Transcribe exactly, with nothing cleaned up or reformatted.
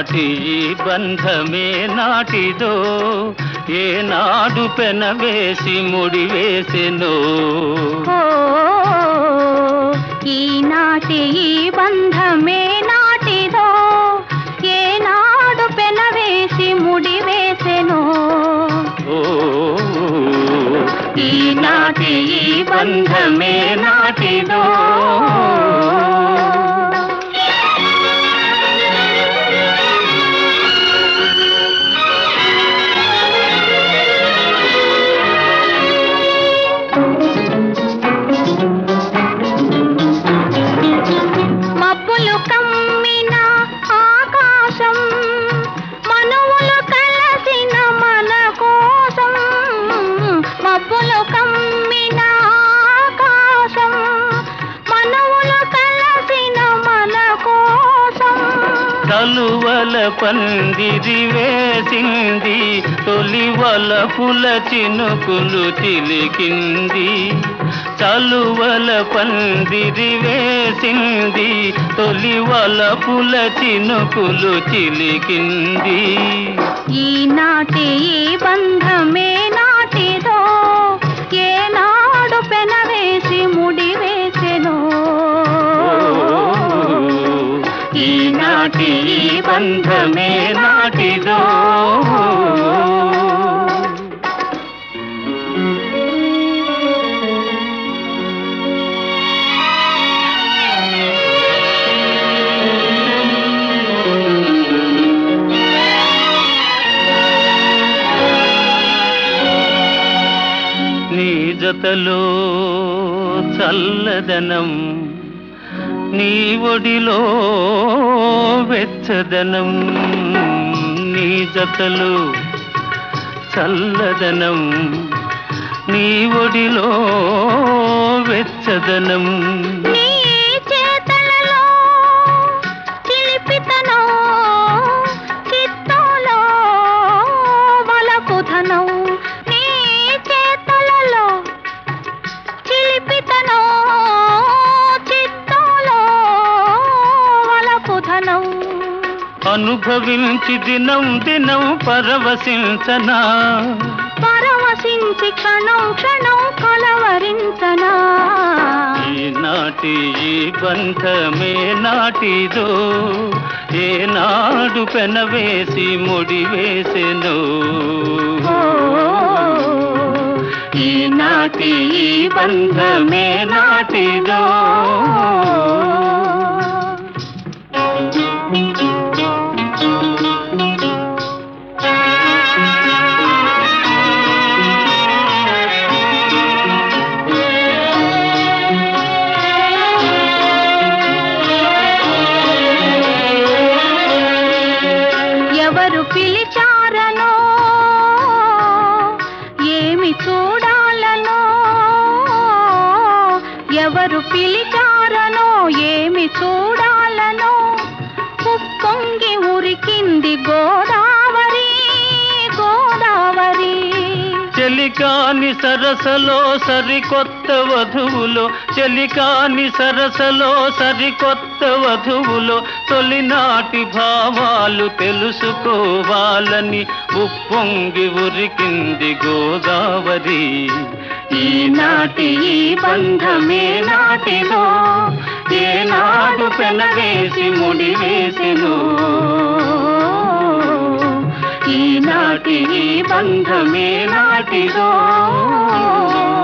ఈనాటి ఈ బంధమే నాటిదో, ఏనాడు పెనవేసి ముడివేసెనో. ఈనాటి ఈ బంధమే నాటిదో, ఏనాడు పెనవేసి ముడివేసెనో. ఈనాటి ఈ బంధమే నాటిదో. మబ్బులు కమ్మిన ఆకాశం, మనువులు కలసిన మన కోసం. మబ్బులు కమ్మిన ఆకాశం, మనువులు కలసిన మన కోసం. కలువల పందిరి వేసింది, తొలి వలపుల చినుకులు చిలికింది. చలువల పందిరి వేసింది, తొలి వలపుల చినుకులు చిలికింది. ఈనాటి ఈ బంధమే నాటిదో, ఏనాడు పెనవేసి ముడివేసెనో. ఈనాటి ఈ బంధమే నాటిదో. నీ జతలో చల్లదనం, నీ ఒడిలో వెచ్చదనం. నీ జతలో చల్లదనం, నీ ఒడిలో వెచ్చదనం. నీ చేతలలో చిలిపితనం, చిత్తంలో వలపుధనం. నీ చేతలలో చిలిపితనం, చిత్తంలో వలపుధనం. అనుభవించి దినం దినం పరవశించనా, పరవశించి క్షణం క్షణం కలవరించనా. ఈనాటి ఈ బంధమే నాటిదో, ఏనాడు పెనవేసి ముడివేసెనో. ఈనాటి ఈ బంధమే నాటిదో. ఎవరు పిలిచారనో, ఏమి చూడాలనో. ఎవరు పిలిచారనో, ఏమి చూడాలనో. ఉప్పొంగి ఉరికింది గోదావరి, గోదావరి. చెలికాని సరసలో సరికొత్త వధువులో, చెలికాని సరసలో సరికొత్త వధువులో తొలినాటి భావాలు తెలుసుకోవాలని ఉప్పొంగి ఉరికింది గోదావరి. ఈనాటి ఈ బంధమే నాటిదో, ఏనాడు పెనవేసి ముడివేసెనో. ఈనాటి ఈ బంధమే నాటిదో.